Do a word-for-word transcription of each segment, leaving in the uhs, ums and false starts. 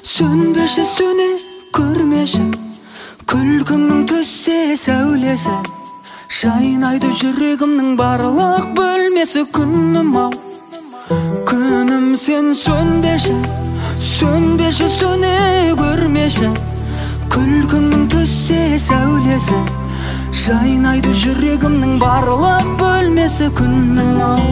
Sönбеші сөне көрмеші, күлкіңнің түссе сәулесі. Жайнайды жүрегімнің барлық бөлмесі. Күнім ау, күнім сен сөнбеші, сөнбеші сөне көрмеші, күлкіңнің түссе сәулесі. Жайнайды жүрегімнің барлық бөлмесі. Күнім ау.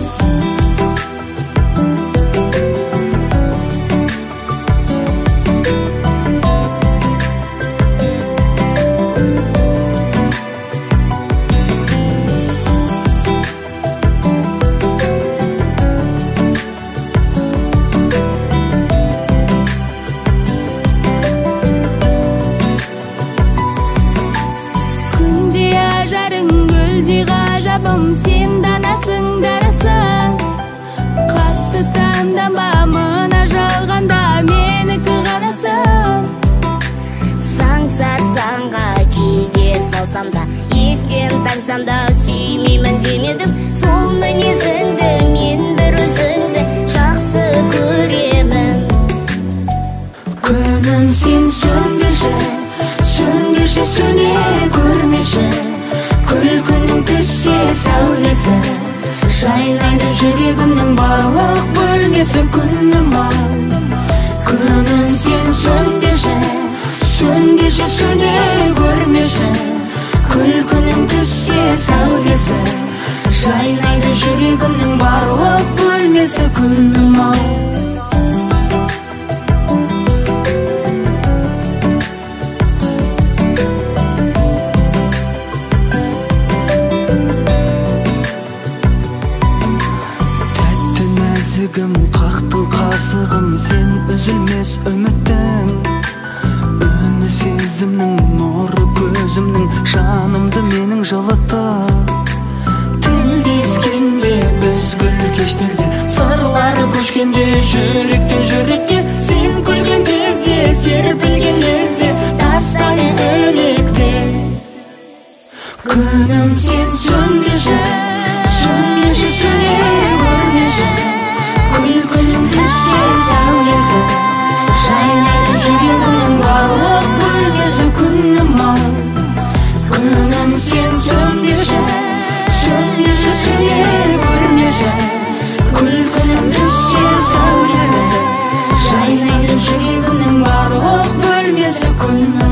Сен данасың, дарасың, қатты таңданба, мына жалғанда менікі ғанасың. Саңсар саңға кейде салсам да, естен таңсам да, сүймеймін демедім. Сол мінезіңді мен бір өзіңді жақсы көремін. Күнім сен сөнбеші, сөнбеші сөне көрмеші, күлкіңнің түссе сәулесі. Жайнайды жүрегімнің барлық бөлмесі. Күнім ау, күнім сен сөнбеші, сөнбеші сөне көрмеші, күлкіңнің түссе сәулесі. Жайнайды жүрегімнің барлық бөлмесі. Күнім ау. Қақтың қасығым, сен үзілмес үміттің, үні сезімнің нұры көзімнің, жанымды менің жылытты. Тілдескенде біз гүл кештерде, сырлары көшкенде, жүректен жүрекке, сен күлген кезде, серпілген лезде, тастайды өлекте. Күнім сен сөнбеші, сөнбеші сөне көрмеші, күлкіңнің түссе сәулесі. Жайнайды жүрегімнің барлық бөлмесі. Күнім ау, күнім сен сөнбеші, сөнбеші сөне көрмеші, күлкіңнің түссе сәулесі. Жайнайды жүрегімнің барлық бөлмесі. Күнім